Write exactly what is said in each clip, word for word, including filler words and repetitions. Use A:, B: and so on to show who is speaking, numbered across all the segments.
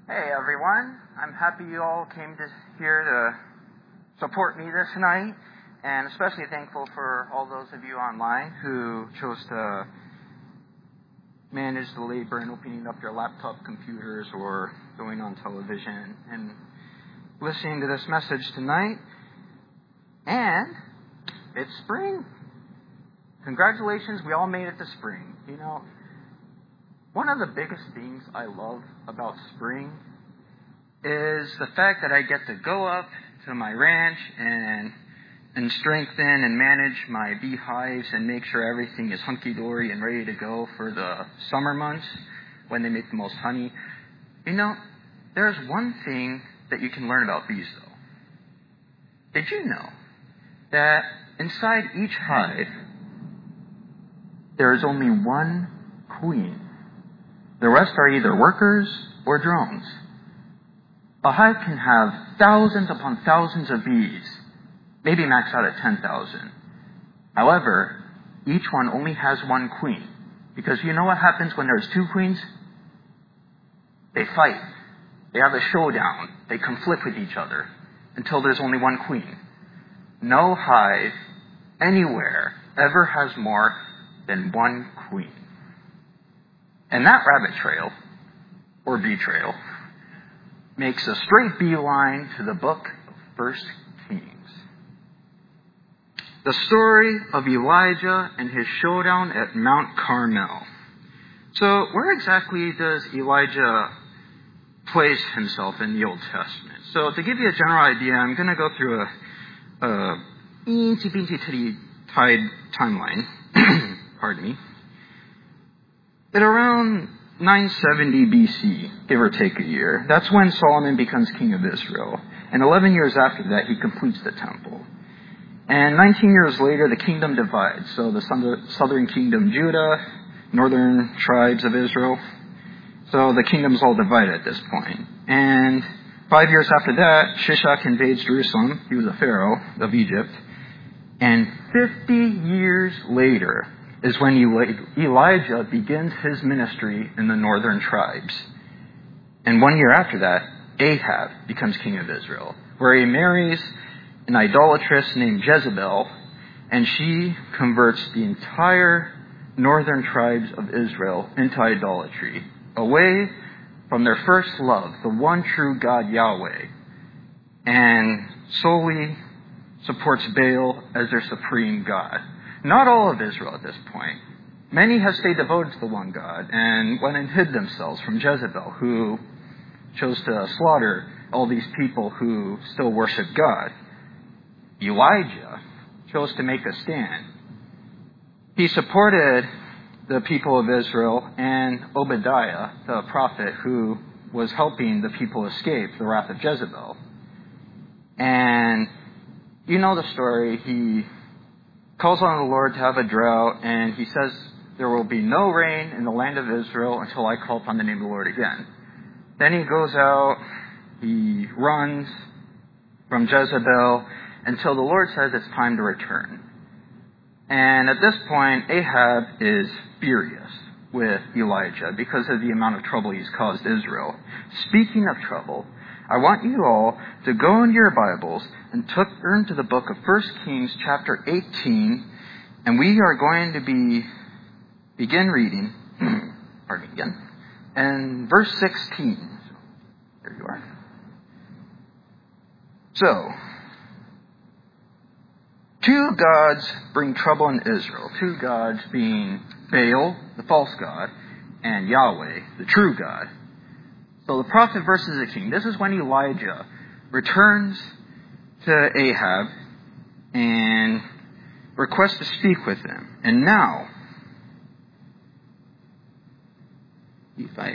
A: Hey everyone, I'm happy you all came to here to support me this night, and especially thankful for all those of you online who chose to manage the labor in opening up your laptop computers or going on television and listening to this message tonight. And it's spring. Congratulations, we all made it to spring. You know, one of the biggest things I love about spring is the fact that I get to go up to my ranch and and strengthen and manage my beehives and make sure everything is hunky-dory and ready to go for the summer months when they make the most honey. You know, there's one thing that you can learn about bees, though. Did you know that inside each hive there is only one queen? The rest are either workers or drones. A hive can have thousands upon thousands of bees, maybe max out at ten thousand. However, each one only has one queen. Because you know what happens when there's two queens? They fight. They have a showdown. They conflict with each other until there's only one queen. No hive anywhere ever has more than one queen. And that rabbit trail, or bee trail, makes a straight beeline to the book of First Kings. The story of Elijah and his showdown at Mount Carmel. So where exactly does Elijah place himself in the Old Testament? So to give you a general idea, I'm going to go through a, a teensy-beensy tied timeline. Pardon me. At around nine seventy B C, give or take a year, that's when Solomon becomes king of Israel. And eleven years after that, he completes the temple. And nineteen years later, the kingdom divides. So the southern kingdom, Judah, northern tribes of Israel. So the kingdom's all divided at this point. And five years after that, Shishak invades Jerusalem. He was a pharaoh of Egypt. And fifty years later is when Elijah begins his ministry in the northern tribes. And one year after that, Ahab becomes king of Israel, where he marries an idolatress named Jezebel, and she converts the entire northern tribes of Israel into idolatry, away from their first love, the one true God Yahweh, and solely supports Baal as their supreme God. Not all of Israel at this point. Many have stayed devoted to the one God and went and hid themselves from Jezebel, who chose to slaughter all these people who still worship God. Elijah chose to make a stand. He supported the people of Israel and Obadiah, the prophet who was helping the people escape the wrath of Jezebel. And you know the story. He calls on the Lord to have a drought, and he says, there will be no rain in the land of Israel until I call upon the name of the Lord again. Then he goes out, he runs from Jezebel until the Lord says it's time to return. And at this point, Ahab is furious with Elijah because of the amount of trouble he's caused Israel. Speaking of trouble, I want you all to go into your Bibles and turn to the book of First Kings chapter eighteen, and we are going to be begin reading, pardon me again, and verse sixteen. There you are. So, two gods bring trouble in Israel. Two gods being Baal, the false god, and Yahweh, the true God. So the prophet versus the king. This is when Elijah returns to Ahab and requests to speak with him. And now, if I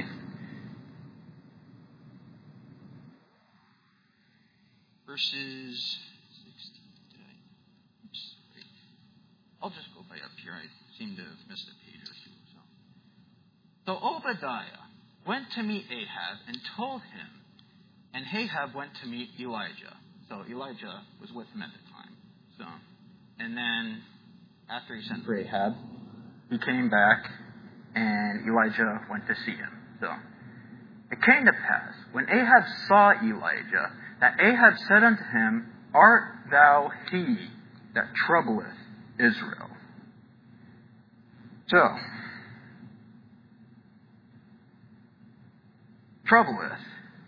A: verses sixteen. Did I? Oops. Wait. I'll just go by up here. I seem to have missed a page or two. So, so Obadiah went to meet Ahab and told him, and Ahab went to meet Elijah. So Elijah was with him at the time. So, and then after he sent for Ahab, he came back, and Elijah went to see him. So it came to pass, when Ahab saw Elijah, that Ahab said unto him, Art thou he that troubleth Israel? So, troubleth.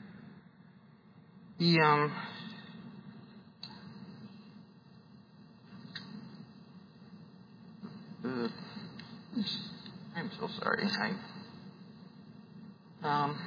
A: He, um, uh, I'm so sorry. I, um,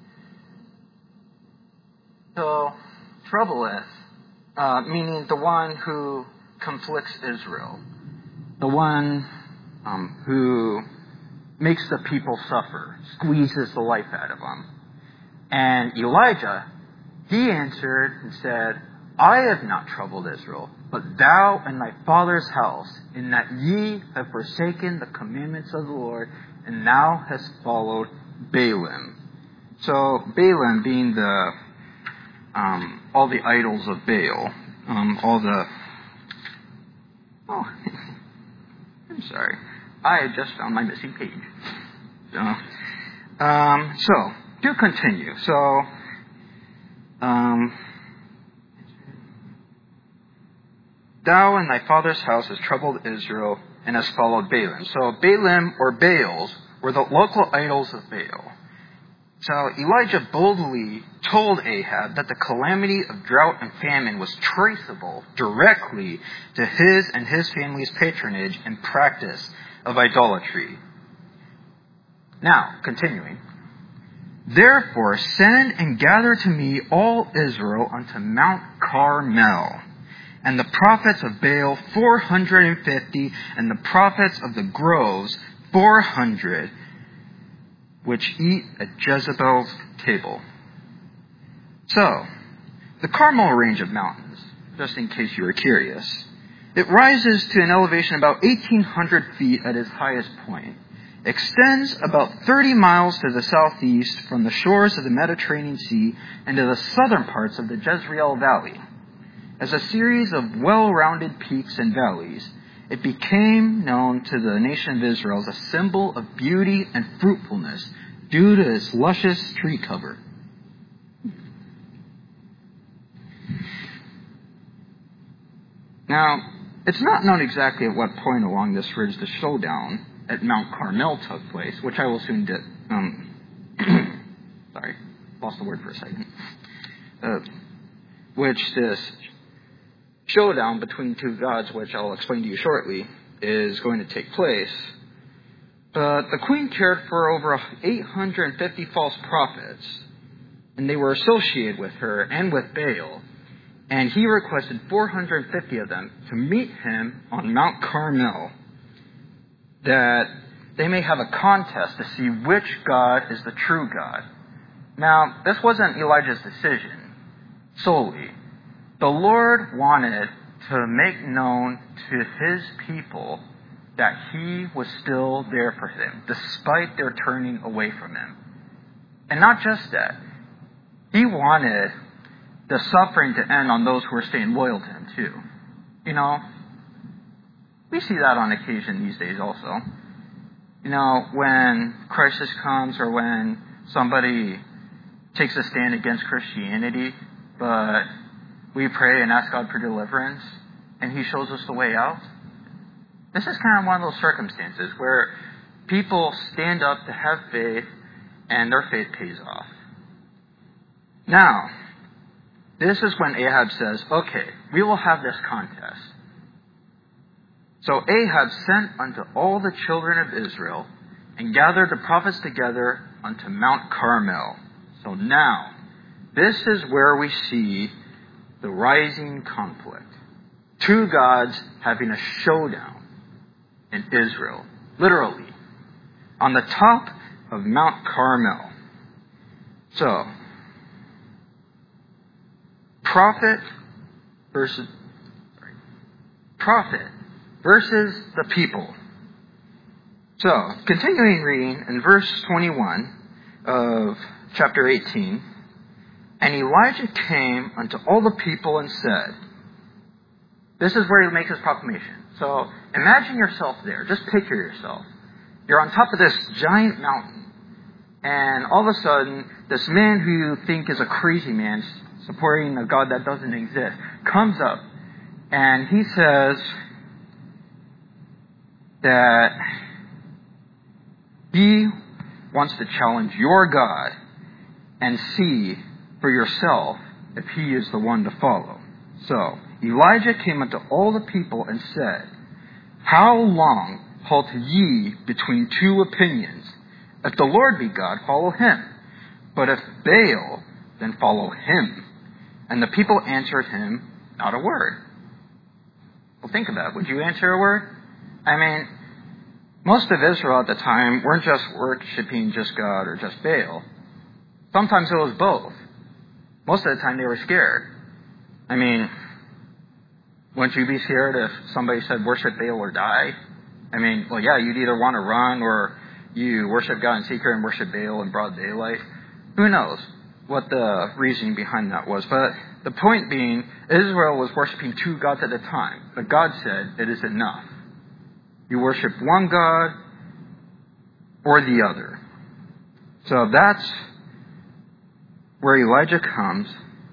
A: so, troubleth, uh, meaning the one who conflicts Israel, the one um, who makes the people suffer, squeezes the life out of them. And Elijah, he answered and said, I have not troubled Israel, but thou and thy father's house, in that ye have forsaken the commandments of the Lord, and thou hast followed Balaam. So Balaam being the um, all the idols of Baal, um, all the oh, I'm sorry, I had just found my missing page. So, um, so to continue, so. Um, Thou and thy father's house has troubled Israel and has followed Balaam. So Balaam or Baals were the local idols of Baal. So Elijah boldly told Ahab that the calamity of drought and famine was traceable directly to his and his family's patronage and practice of idolatry. Now, continuing. Therefore send and gather to me all Israel unto Mount Carmel, and the prophets of Baal four hundred and fifty, and the prophets of the groves four hundred, which eat at Jezebel's table. So, the Carmel range of mountains, just in case you were curious, it rises to an elevation about eighteen hundred feet at its highest point, extends about thirty miles to the southeast from the shores of the Mediterranean Sea and to the southern parts of the Jezreel Valley. As a series of well-rounded peaks and valleys, it became known to the nation of Israel as a symbol of beauty and fruitfulness due to its luscious tree cover. Now, it's not known exactly at what point along this ridge the showdown at Mount Carmel took place, which I will soon get. Um, sorry, lost the word for a second. Uh, which this showdown between two gods, which I'll explain to you shortly, is going to take place. But the queen cared for over eight hundred fifty false prophets, and they were associated with her and with Baal. And he requested four hundred fifty of them to meet him on Mount Carmel, that they may have a contest to see which God is the true God. Now, this wasn't Elijah's decision solely. The Lord wanted to make known to his people that he was still there for them, despite their turning away from him. And not just that. He wanted the suffering to end on those who are staying loyal to him, too. You know, we see that on occasion these days also. You know, when crisis comes or when somebody takes a stand against Christianity, but we pray and ask God for deliverance, and he shows us the way out. This is kind of one of those circumstances where people stand up to have faith, and their faith pays off. Now, this is when Ahab says, okay, we will have this contest. So Ahab sent unto all the children of Israel and gathered the prophets together unto Mount Carmel. So now, this is where we see the rising conflict. Two gods having a showdown in Israel, literally, on the top of Mount Carmel. So, prophet versus sorry, prophet versus the people. So, continuing reading in verse twenty-one of chapter eighteen, and Elijah came unto all the people and said, this is where he makes his proclamation. So, imagine yourself there. Just picture yourself. You're on top of this giant mountain, and all of a sudden, this man who you think is a crazy man, supporting a God that doesn't exist, comes up and he says that he wants to challenge your God and see for yourself if he is the one to follow. So Elijah came unto all the people and said, How long halt ye between two opinions? If the Lord be God, follow him. But if Baal, then follow him. And the people answered him not a word. Well, think about it. Would you answer a word? I mean, most of Israel at the time weren't just worshiping just God or just Baal. Sometimes it was both. Most of the time they were scared. I mean, wouldn't you be scared if somebody said worship Baal or die? I mean, well, yeah, you'd either want to run or you worship God in secret and worship Baal in broad daylight. Who knows what the reasoning behind that was. But the point being, Israel was worshiping two gods at a time. But God said it is enough. You worship one God or the other. So that's where Elijah comes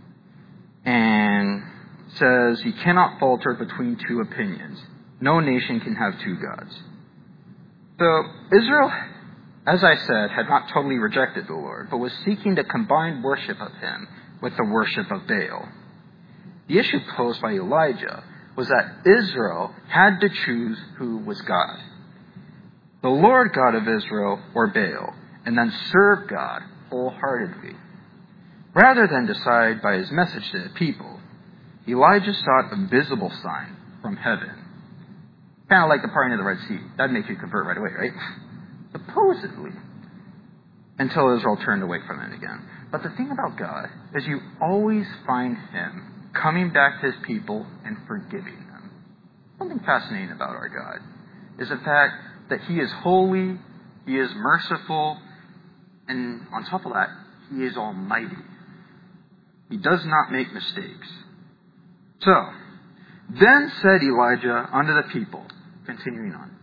A: and says he cannot falter between two opinions. No nation can have two gods. So Israel, as I said, had not totally rejected the Lord, but was seeking to combine worship of him with the worship of Baal. The issue posed by Elijah was that Israel had to choose who was God. The Lord God of Israel or Baal, and then serve God wholeheartedly. Rather than decide by his message to the people, Elijah sought a visible sign from heaven. Kind of like the parting of the Red Sea. That'd make you convert right away, right? Supposedly. Until Israel turned away from it again. But the thing about God is you always find him coming back to his people and forgiving them. Something fascinating about our God is the fact that he is holy, he is merciful, and on top of that, he is almighty. He does not make mistakes. So, then said Elijah unto the people, continuing on.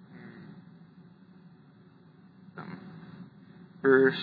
A: Um, verse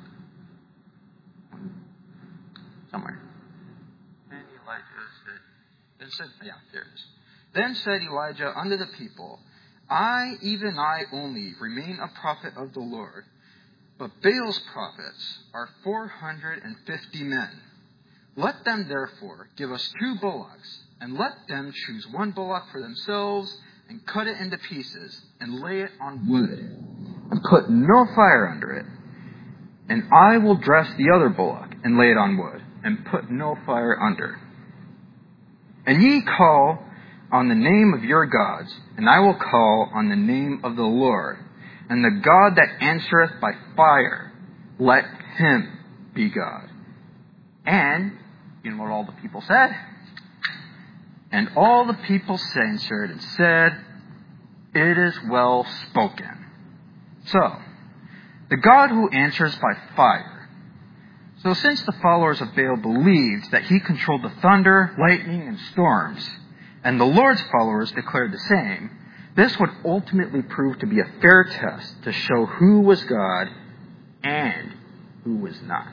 A: somewhere. And Elijah said, then said, yeah, there it is. Then said Elijah unto the people, I, even I only, remain a prophet of the Lord, but Baal's prophets are four hundred and fifty men. Let them therefore give us two bullocks, and let them choose one bullock for themselves, and cut it into pieces, and lay it on wood, and put no fire under it. And I will dress the other bullock, and lay it on wood, and put no fire under. And ye call on the name of your gods, and I will call on the name of the Lord. And the God that answereth by fire, let him be God. And, you know what all the people said? And all the people answered and said, It is well spoken. So, the God who answers by fire. So since the followers of Baal believed that he controlled the thunder, lightning, and storms, and the Lord's followers declared the same, this would ultimately prove to be a fair test to show who was God and who was not.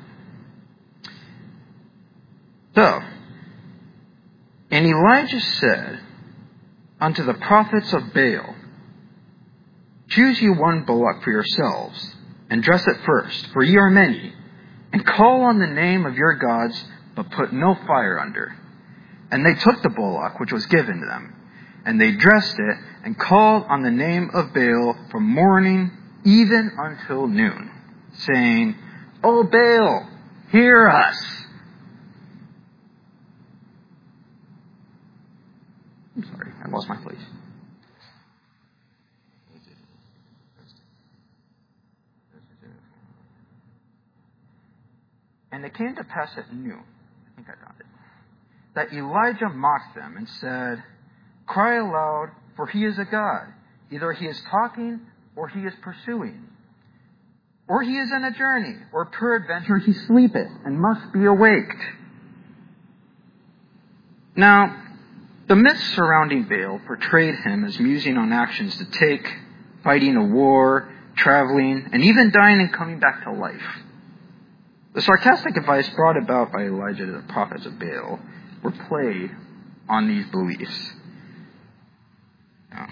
A: So, and Elijah said unto the prophets of Baal, Choose you one bullock for yourselves, and dress it first, for ye are many, and call on the name of your gods, but put no fire under. And they took the bullock which was given to them, and they dressed it, and called on the name of Baal from morning even until noon, saying, O Baal, hear us. I'm sorry, I lost my place. And it came to pass at noon, I think I found it, that Elijah mocked them and said, Cry aloud, for he is a God. Either he is talking, or he is pursuing. Or he is in a journey, or peradventure he sleepeth, and must be awaked. Now, the myths surrounding Baal portrayed him as musing on actions to take, fighting a war, traveling, and even dying and coming back to life. The sarcastic advice brought about by Elijah to the prophets of Baal were played on these beliefs. Now,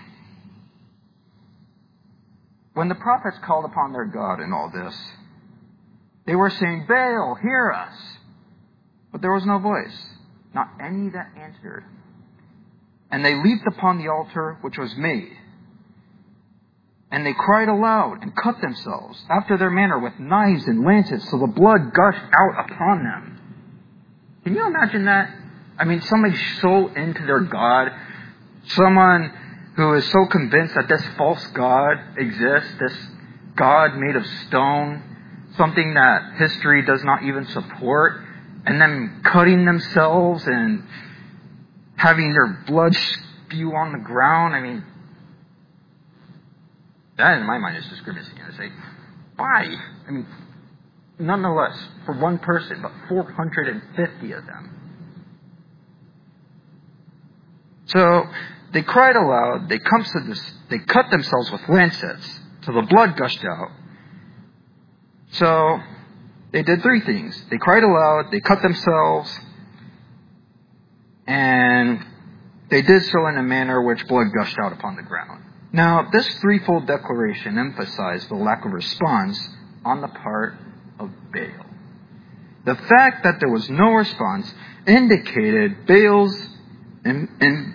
A: when the prophets called upon their God in all this, they were saying, "Baal, hear us." But there was no voice, not any that answered. And they leaped upon the altar which was made. And they cried aloud and cut themselves after their manner with knives and lances, so the blood gushed out upon them. Can you imagine that? I mean, somebody so into their God, someone who is so convinced that this false God exists, this God made of stone, something that history does not even support, and then cutting themselves and having their blood spew on the ground. I mean, that in my mind is just grimacing. I say, why? I mean, nonetheless, for one person, but four hundred fifty of them. So they cried aloud, they, come to this, they cut themselves with lancets till the blood gushed out. So they did three things. They cried aloud, they cut themselves, and they did so in a manner which blood gushed out upon the ground. Now, this threefold declaration emphasized the lack of response on the part of Baal. The fact that there was no response indicated Baal's in, in,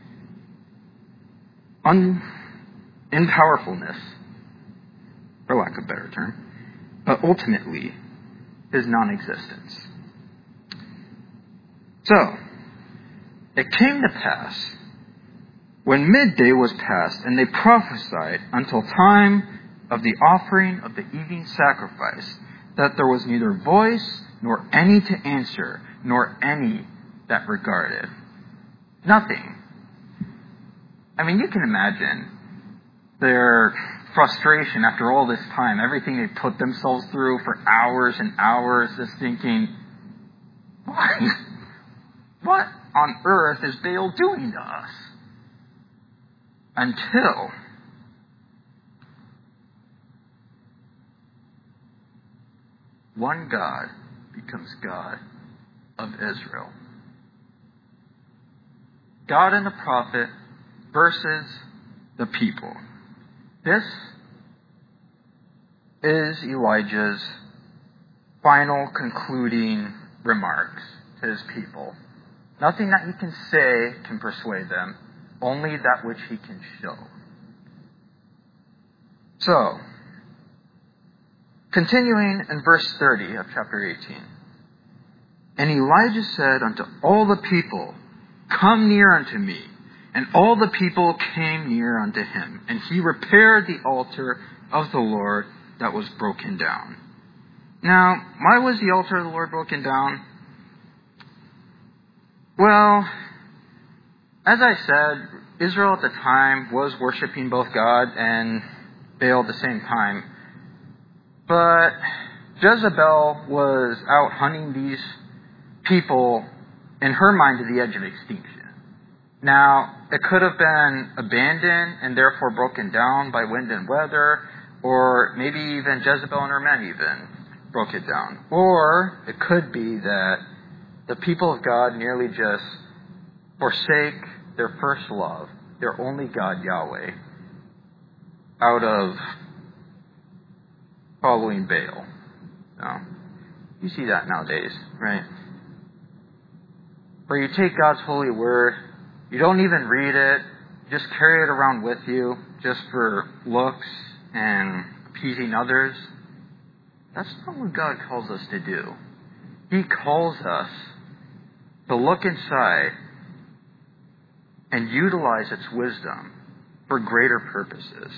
A: un, in powerfulness, for lack of a better term, but ultimately his non-existence. So, it came to pass, when midday was past, and they prophesied until time of the offering of the evening sacrifice, that there was neither voice, nor any to answer, nor any that regarded. Nothing. I mean, you can imagine their frustration after all this time, everything they put themselves through for hours and hours, just thinking, why? What on earth is Baal doing to us? Until one God becomes God of Israel. God and the prophet versus the people. This is Elijah's final concluding remarks to his people. Nothing that he can say can persuade them, only that which he can show. So, continuing in verse thirty of chapter eighteen. And Elijah said unto all the people, Come near unto me. And all the people came near unto him. And he repaired the altar of the Lord that was broken down. Now, why was the altar of the Lord broken down? Well, as I said, Israel at the time was worshiping both God and Baal at the same time. But Jezebel was out hunting these people, in her mind, to the edge of extinction. Now, it could have been abandoned and therefore broken down by wind and weather, or maybe even Jezebel and her men even broke it down. Or it could be that the people of God nearly just forsake their first love, their only God, Yahweh, out of following Baal. Now, you see that nowadays, right? Where you take God's holy word, you don't even read it, you just carry it around with you just for looks and appeasing others. That's not what God calls us to do. He calls us to look inside and utilize its wisdom for greater purposes.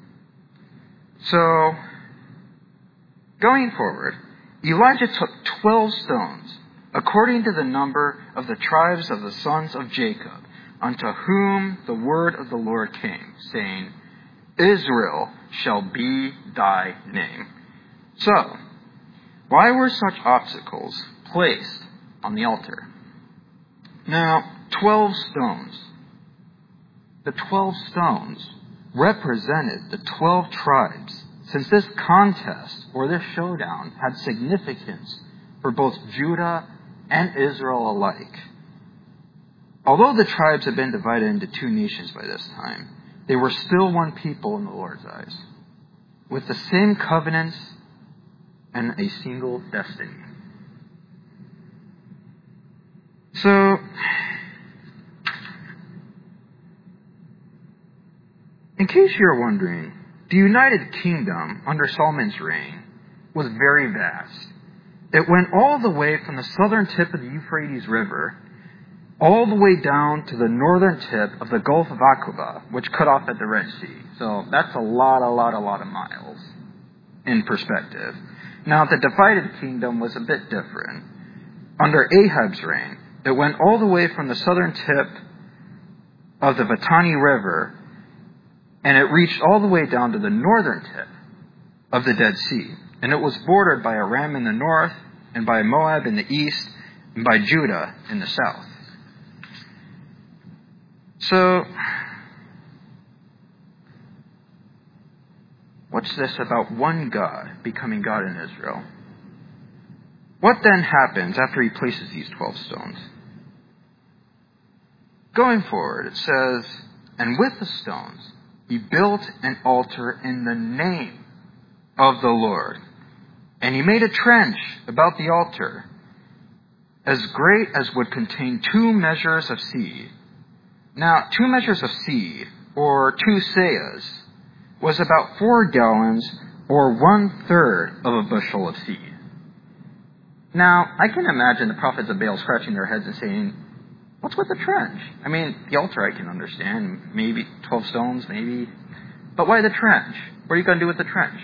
A: So, going forward, Elijah took twelve stones, according to the number of the tribes of the sons of Jacob, unto whom the word of the Lord came, saying, Israel shall be thy name. So, why were such obstacles placed on the altar? Now, twelve stones. The twelve stones represented the twelve tribes since this contest or this showdown had significance for both Judah and Israel alike. Although the tribes had been divided into two nations by this time, they were still one people in the Lord's eyes, with the same covenants and a single destiny. So, in case you're wondering, the United Kingdom under Solomon's reign was very vast. It went all the way from the southern tip of the Euphrates River all the way down to the northern tip of the Gulf of Aqaba, which cut off at the Red Sea. So that's a lot, a lot, a lot of miles in perspective. Now, the divided kingdom was a bit different. Under Ahab's reign, it went all the way from the southern tip of the Vatani River, and it reached all the way down to the northern tip of the Dead Sea. And it was bordered by Aram in the north, and by Moab in the east, and by Judah in the south. So, what's this about one God becoming God in Israel? What then happens after he places these twelve stones? Going forward, it says, and with the stones, he built an altar in the name of the Lord. And he made a trench about the altar, as great as would contain two measures of seed. Now, two measures of seed, or two seahs, was about four gallons, or one-third of a bushel of seed. Now, I can imagine the prophets of Baal scratching their heads and saying, what's with the trench? I mean, the altar I can understand, maybe twelve stones, maybe. But why the trench? What are you going to do with the trench?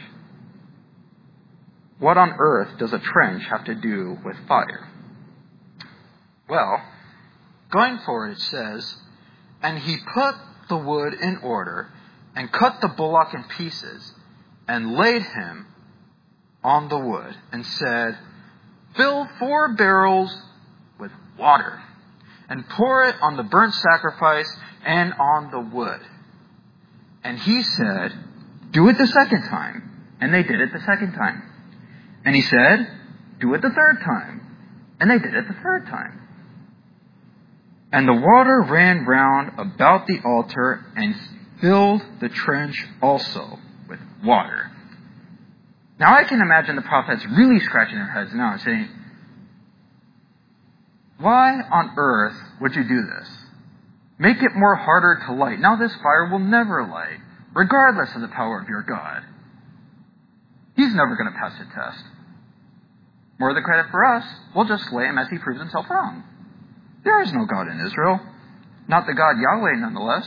A: What on earth does a trench have to do with fire? Well, going forward it says, and he put the wood in order, and cut the bullock in pieces, and laid him on the wood, and said, fill four barrels with water, and pour it on the burnt sacrifice and on the wood. And he said, do it the second time. And they did it the second time. And he said, do it the third time. And they did it the third time. And the water ran round about the altar and filled the trench also with water. Now I can imagine the prophets really scratching their heads now and saying, why on earth would you do this? Make it more harder to light. Now this fire will never light, regardless of the power of your God. He's never going to pass the test. More the credit for us, we'll just slay him as he proves himself wrong. There is no God in Israel. Not the God Yahweh, nonetheless.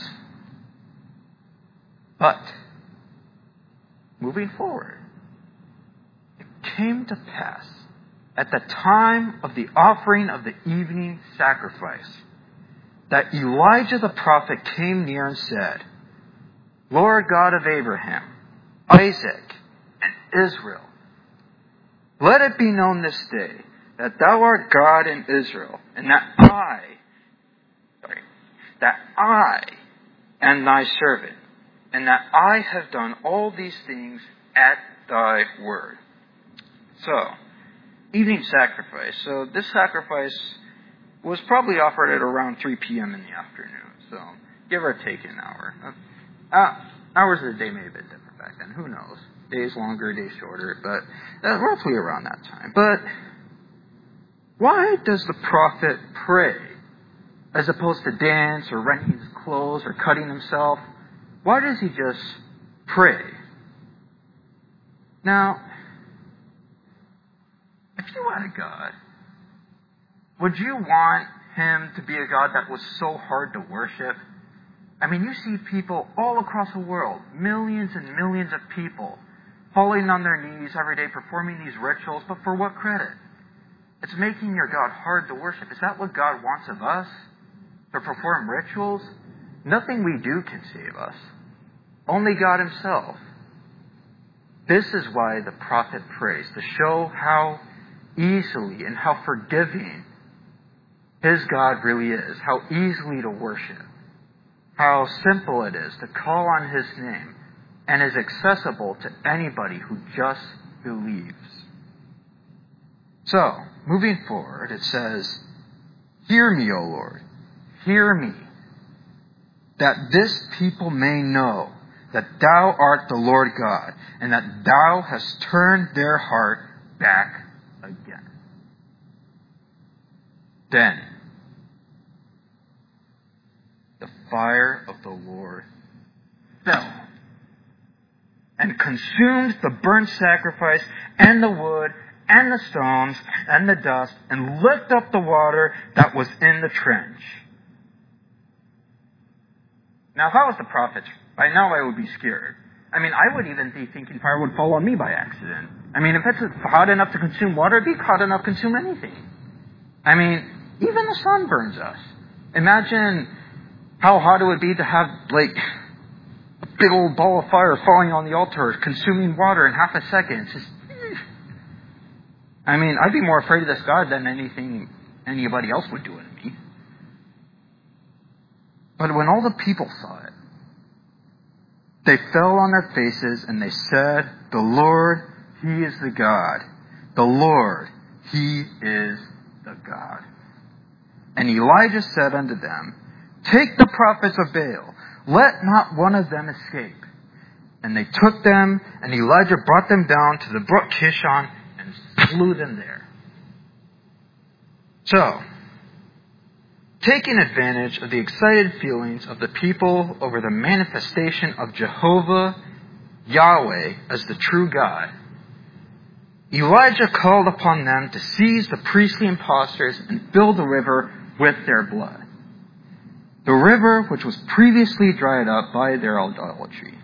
A: But, moving forward, it came to pass at the time of the offering of the evening sacrifice that Elijah the prophet came near and said, Lord God of Abraham, Isaac, and Israel, let it be known this day that thou art God in Israel, and that I, sorry, that I am thy servant, and that I have done all these things at thy word. So, evening sacrifice. So this sacrifice was probably offered at around three p.m. in the afternoon. So, give or take an hour. Uh, hours of the day may have been different back then. Who knows? Days longer, days shorter, but uh, roughly around that time. But why does the prophet pray as opposed to dance or rending his clothes or cutting himself? Why does he just pray? Now, if you had a God, would you want him to be a God that was so hard to worship? I mean, you see people all across the world, millions and millions of people, falling on their knees every day, performing these rituals, but for what credit? It's making your God hard to worship. Is that what God wants of us? To perform rituals? Nothing we do can save us. Only God himself. This is why the prophet prays, to show how easily and how forgiving his God really is, how easily to worship, how simple it is to call on his name and is accessible to anybody who just believes. So, moving forward, it says, "Hear me, O Lord, hear me, that this people may know that thou art the Lord God, and that thou hast turned their heart back again." Then the fire of the Lord fell and consumed the burnt sacrifice and the wood and the stones and the dust, and licked up the water that was in the trench. Now, if I was the prophet, by now I would be scared. I mean, I would even be thinking fire would fall on me by accident. I mean, if it's hot enough to consume water, it'd be hot enough to consume anything. I mean, even the sun burns us. Imagine how hot it would be to have, like, a big old ball of fire falling on the altar, consuming water in half a second. It's just, I mean, I'd be more afraid of this God than anything anybody else would do to me. But when all the people saw it, they fell on their faces and they said, "The Lord, He is the God. The Lord, He is the God." And Elijah said unto them, "Take the prophets of Baal, let not one of them escape." And they took them, and Elijah brought them down to the brook Kishon and slew them there. So, taking advantage of the excited feelings of the people over the manifestation of Jehovah, Yahweh, as the true God, Elijah called upon them to seize the priestly impostors and fill the river with their blood. The river which was previously dried up by their idolatry.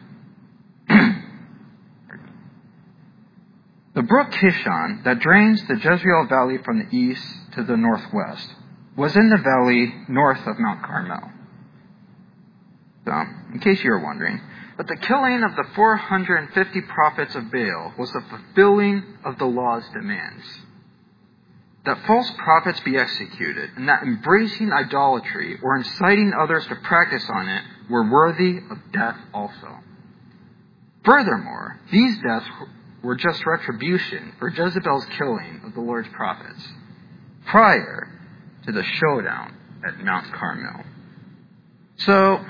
A: The brook Kishon, that drains the Jezreel Valley from the east to the northwest, was in the valley north of Mount Carmel. So, in case you were wondering, but the killing of the four hundred fifty prophets of Baal was the fulfilling of the law's demands. That false prophets be executed, and that embracing idolatry or inciting others to practice on it were worthy of death also. Furthermore, these deaths were just retribution for Jezebel's killing of the Lord's prophets prior to the showdown at Mount Carmel. So,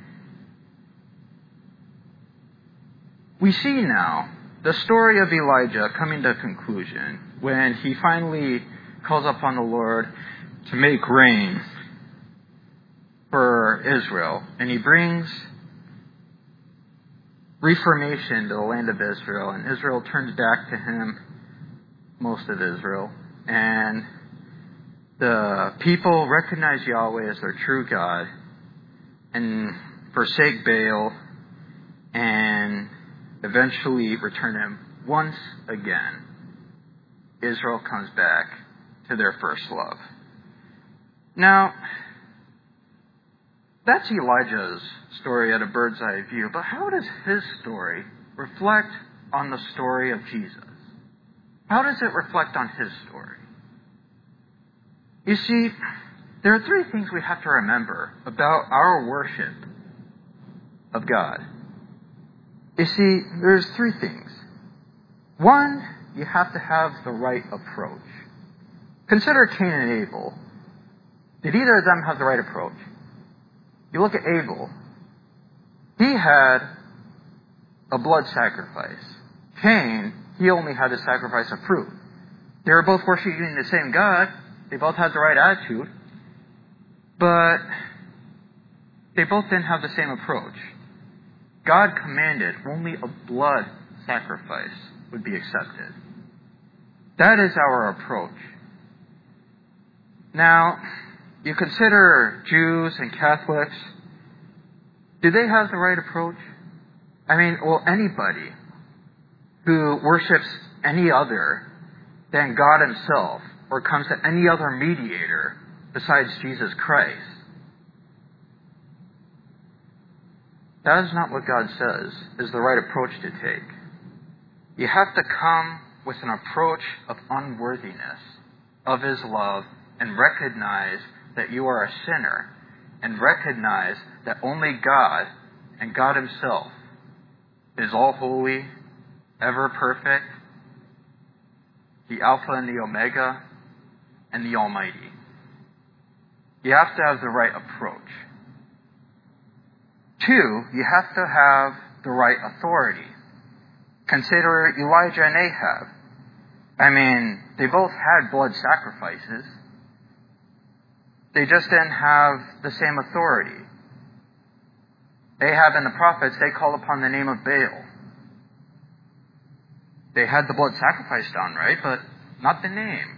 A: we see now the story of Elijah coming to a conclusion when he finally calls upon the Lord to make rain for Israel. And he brings reformation to the land of Israel. And Israel turns back to him, most of Israel. And the people recognize Yahweh as their true God and forsake Baal and eventually return him once again. Israel comes back to their first love. Now, that's Elijah's story at a bird's eye view, but how does his story reflect on the story of Jesus? How does it reflect on his story? You see, there are three things we have to remember about our worship of God. You see, there's three things. One, you have to have the right approach. Consider Cain and Abel. Did either of them have the right approach? You look at Abel. He had a blood sacrifice. Cain, he only had a sacrifice of fruit. They were both worshiping the same God. They both had the right attitude. But they both didn't have the same approach. God commanded only a blood sacrifice would be accepted. That is our approach. Now, you consider Jews and Catholics. Do they have the right approach? I mean, well, anybody who worships any other than God himself or comes to any other mediator besides Jesus Christ, that is not what God says is the right approach to take. You have to come with an approach of unworthiness of his love and recognize that you are a sinner and recognize that only God and God himself is all holy, ever perfect, the Alpha and the Omega, and the Almighty. You have to have the right approach. Two, you have to have the right authority. Consider Elijah and Ahab. I mean, they both had blood sacrifices. They just didn't have the same authority. Ahab and the prophets, they called upon the name of Baal. They had the blood sacrifice done, right? But not the name.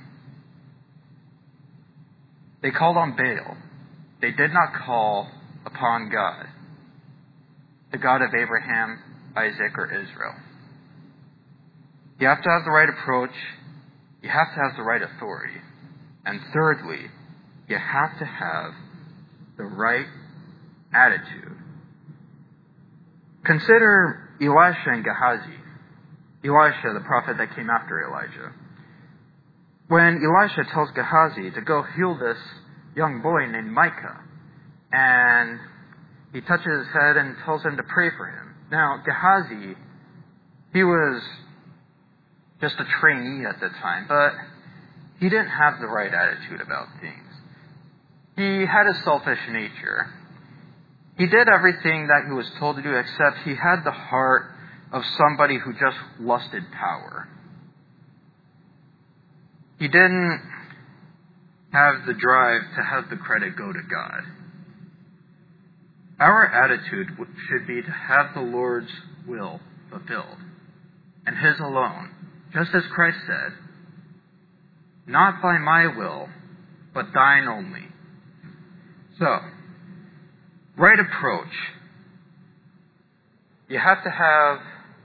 A: They called on Baal. They did not call upon God, the God of Abraham, Isaac, or Israel. You have to have the right approach. You have to have the right authority. And thirdly, you have to have the right attitude. Consider Elisha and Gehazi. Elisha, the prophet that came after Elijah. When Elisha tells Gehazi to go heal this young boy named Micah, and he touches his head and tells him to pray for him. Now, Gehazi, he was just a trainee at the time, but he didn't have the right attitude about things. He had a selfish nature. He did everything that he was told to do, except he had the heart of somebody who just lusted power. He didn't have the drive to have the credit go to God. Our attitude should be to have the Lord's will fulfilled, and His alone, just as Christ said, "Not by my will, but thine only." So, right approach. You have to have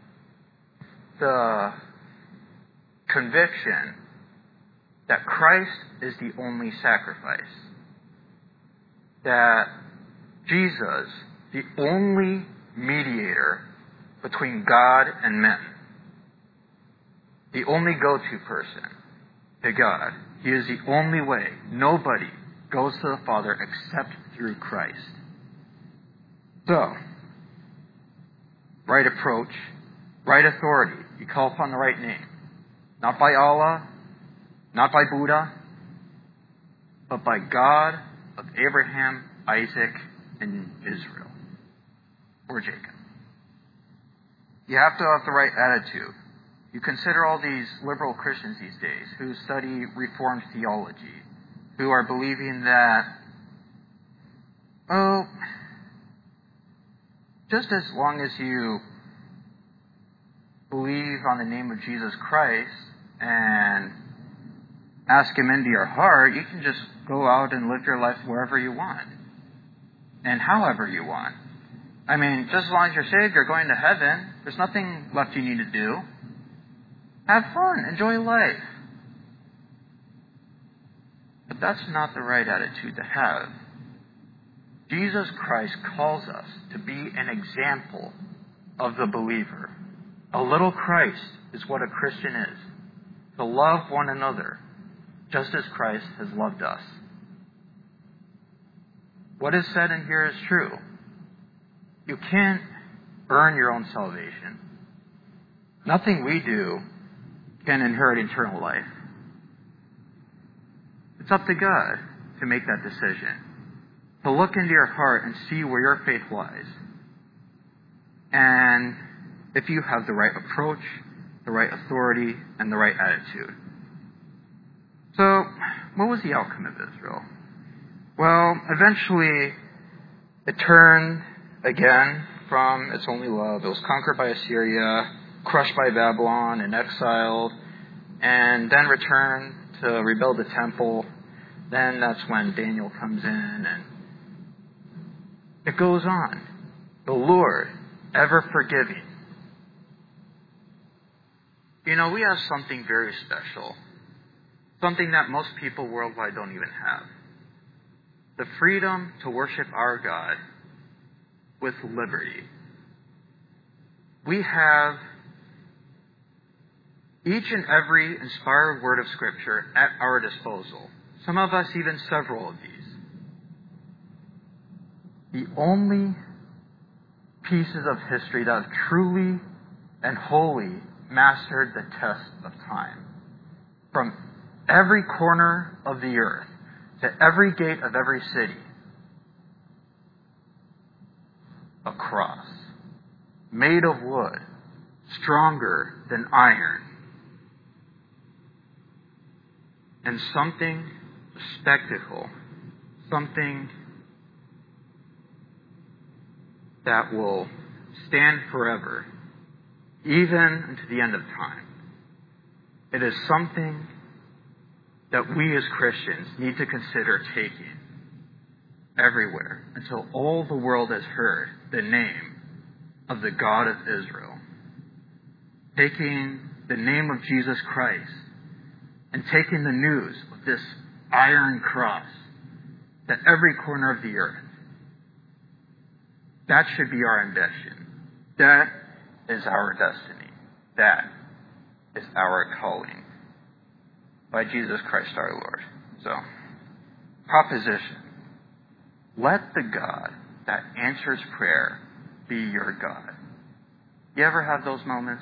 A: the conviction that Christ is the only sacrifice. That Jesus, the only mediator between God and men. The only go-to person to God. He is the only way. Nobody goes to the Father except through Christ. So, right approach, right authority. You call upon the right name. Not by Allah, not by Buddha, but by God of Abraham, Isaac, and Israel. Or Jacob. You have to have the right attitude. You consider all these liberal Christians these days who study Reformed theology, who are believing that, oh, just as long as you believe on the name of Jesus Christ and ask Him into your heart, you can just go out and live your life wherever you want and however you want. I mean, just as long as you're saved, you're going to heaven. There's nothing left you need to do. Have fun. Enjoy life. But that's not the right attitude to have. Jesus Christ calls us to be an example of the believer. A little Christ is what a Christian is. To love one another, just as Christ has loved us. What is said in here is true. You can't earn your own salvation. Nothing we do can inherit eternal life. It's up to God to make that decision. To look into your heart and see where your faith lies. And if you have the right approach, the right authority, and the right attitude. So, what was the outcome of Israel? Well, eventually, it turned again from its only love. It was conquered by Assyria, crushed by Babylon, and exiled, and then returned to rebuild the temple. Then that's when Daniel comes in, and it goes on. The Lord, ever forgiving. You know, we have something very special. Something that most people worldwide don't even have. The freedom to worship our God with liberty. We have each and every inspired word of Scripture at our disposal. Some of us even several of these. The only pieces of history that have truly and wholly mastered the test of time. From every corner of the earth to every gate of every city, a cross made of wood, stronger than iron, and something, a spectacle, something that will stand forever, even unto the end of time. It is something that we as Christians need to consider taking everywhere until all the world has heard the name of the God of Israel. Taking the name of Jesus Christ and taking the news of this iron cross to every corner of the earth. That should be our ambition. That is our destiny. That is our calling by Jesus Christ our Lord. So, proposition. Let the God that answers prayer be your God. You ever have those moments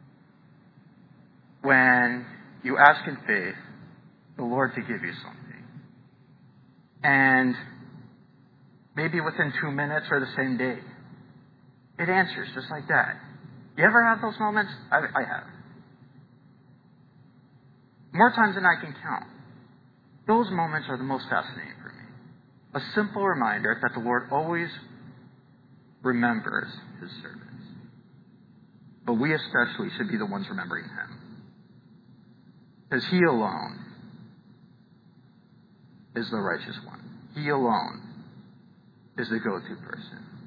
A: when you ask in faith the Lord to give you something, and maybe within two minutes or the same day, it answers just like that? You ever have those moments? I, I have. More times than I can count. Those moments are the most fascinating for me. A simple reminder that the Lord always remembers His servants. But we especially should be the ones remembering Him. Because He alone is the righteous one. He alone is the go-to person.